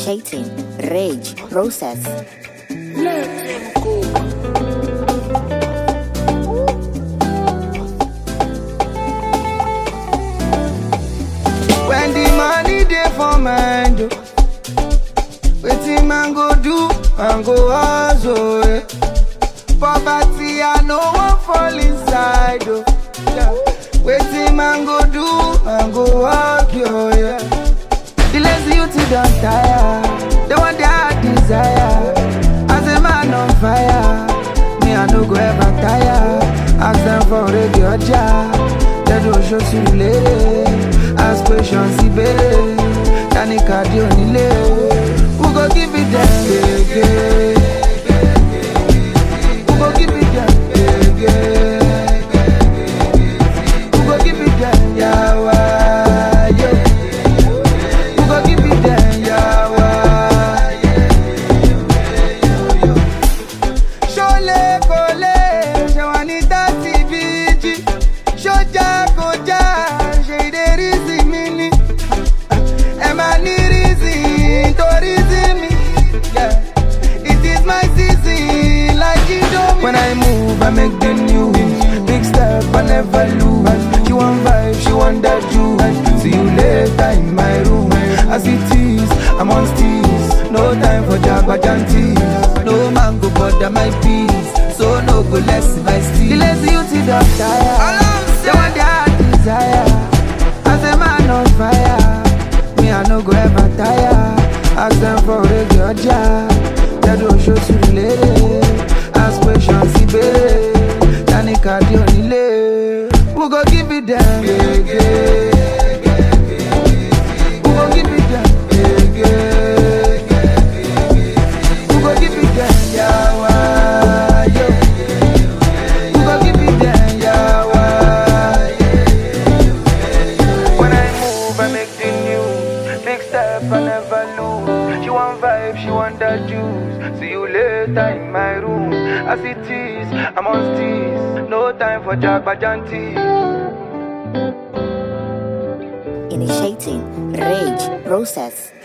Initiating rage process. Let him go. When the money dey for mind, wetin man go do, man go hustle. Poverty, I no wan fall inside. Wetin man go do, man go work. The lazy youth don tire, they want their heart desire. As a man on fire, me I no go ever tire. Ask them for radio job, they don't show you later. Ask questions, see better. Tani kadi onile, who go give it them? Who go give it them? Who go give it them? Yawa, yo. Who go give it them? Yawa, yo. Shole kole, shawanita TVG, shoja koja. When I move, I make the news. Big step, I never lose. She want vibe, she want that juice. See you later in my room. As it is, I'm on steez. No time for jabberjanties. No man go bother my peace. So no go less my steez. The lazy youth don't tire. They want their heart desire. As a man on fire, me I no go ever tire. Ask them for radio job. They don't show you later. Ask questions, see better. Tani kadi onile, who go give it them? Who go give it them? Who go give it them? Yawa, yo. Who go give it them? Yawa. When I move, I make the news. Big step, I never lose. She want vibe, she want that juice. See you later in my room. As it is, I'm on steez. No time for jabberjanties. Initiating rage process.